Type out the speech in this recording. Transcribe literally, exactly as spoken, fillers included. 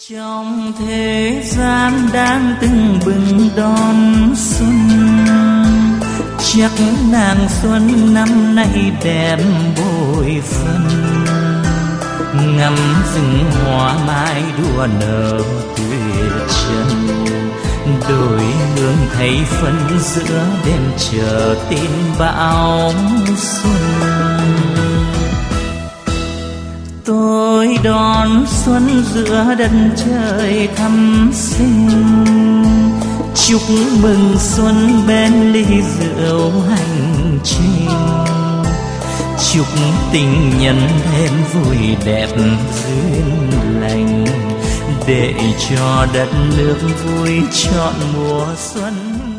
Trong thế gian đang tưng bừng đón xuân, chắc nàng xuân năm nay đẹp bội phần. Ngắm rừng hoa mai đua nở tuyệt trần, đôi hương thấy phân giữa đêm chờ tin bão xuân. Tôi đón xuân giữa đất trời thắm xinh, chúc mừng xuân bên ly rượu hành trình. Chúc tình nhân thêm vui đẹp duyên lành, để cho đất nước vui trọn mùa xuân.